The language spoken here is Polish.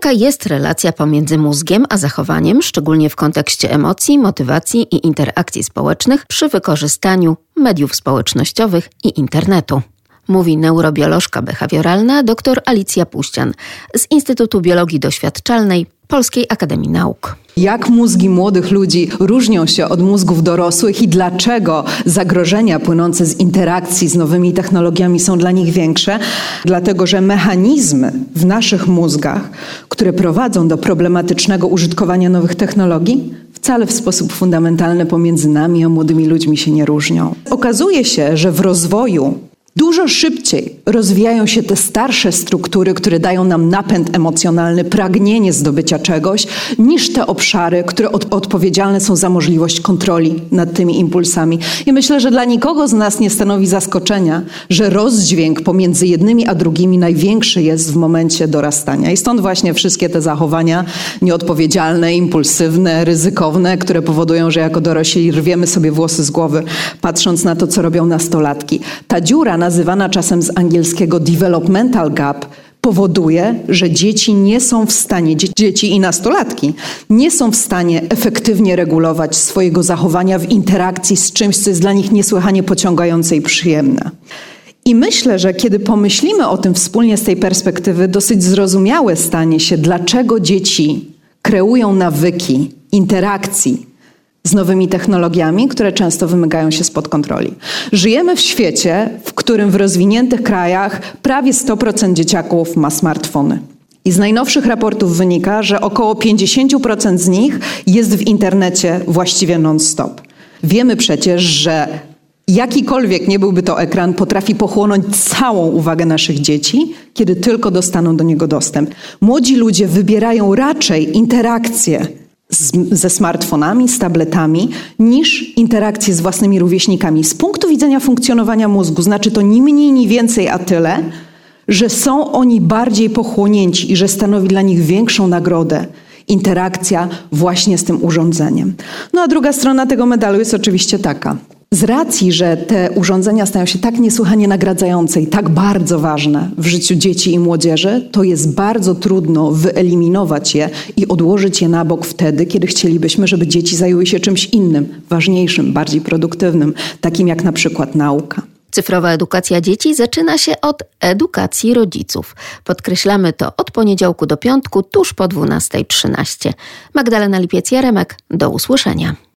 Jaka jest relacja pomiędzy mózgiem a zachowaniem, szczególnie w kontekście emocji, motywacji i interakcji społecznych przy wykorzystaniu mediów społecznościowych i internetu? Mówi neurobiolożka behawioralna dr Alicja Puścian z Instytutu Biologii Doświadczalnej Polskiej Akademii Nauk. Jak mózgi młodych ludzi różnią się od mózgów dorosłych i dlaczego zagrożenia płynące z interakcji z nowymi technologiami są dla nich większe? Dlatego, że mechanizmy w naszych mózgach, które prowadzą do problematycznego użytkowania nowych technologii, wcale w sposób fundamentalny pomiędzy nami a młodymi ludźmi się nie różnią. Okazuje się, że w rozwoju dużo szybciej rozwijają się te starsze struktury, które dają nam napęd emocjonalny, pragnienie zdobycia czegoś, niż te obszary, które odpowiedzialne są za możliwość kontroli nad tymi impulsami. I myślę, że dla nikogo z nas nie stanowi zaskoczenia, że rozdźwięk pomiędzy jednymi a drugimi największy jest w momencie dorastania. I stąd właśnie wszystkie te zachowania nieodpowiedzialne, impulsywne, ryzykowne, które powodują, że jako dorośli rwiemy sobie włosy z głowy, patrząc na to, co robią nastolatki. Ta dziura, nazywana czasem z angielskiego developmental gap, powoduje, że dzieci i nastolatki nie są w stanie efektywnie regulować swojego zachowania w interakcji z czymś, co jest dla nich niesłychanie pociągające i przyjemne. I myślę, że kiedy pomyślimy o tym wspólnie z tej perspektywy, dosyć zrozumiałe stanie się, dlaczego dzieci kreują nawyki interakcji z nowymi technologiami, które często wymykają się spod kontroli. Żyjemy w świecie, w którym w rozwiniętych krajach prawie 100% dzieciaków ma smartfony. I z najnowszych raportów wynika, że około 50% z nich jest w internecie właściwie non-stop. Wiemy przecież, że jakikolwiek nie byłby to ekran, potrafi pochłonąć całą uwagę naszych dzieci, kiedy tylko dostaną do niego dostęp. Młodzi ludzie wybierają raczej interakcje ze smartfonami, z tabletami, niż interakcje z własnymi rówieśnikami. Z punktu widzenia funkcjonowania mózgu znaczy to ni mniej, ni więcej, a tyle, że są oni bardziej pochłonięci i że stanowi dla nich większą nagrodę interakcja właśnie z tym urządzeniem. No a druga strona tego medalu jest oczywiście taka. Z racji, że te urządzenia stają się tak niesłychanie nagradzające i tak bardzo ważne w życiu dzieci i młodzieży, to jest bardzo trudno wyeliminować je i odłożyć je na bok wtedy, kiedy chcielibyśmy, żeby dzieci zajęły się czymś innym, ważniejszym, bardziej produktywnym, takim jak na przykład nauka. Cyfrowa edukacja dzieci zaczyna się od edukacji rodziców. Podkreślamy to od poniedziałku do piątku, tuż po 12:13. Magdalena Lipiec-Jaremek, do usłyszenia.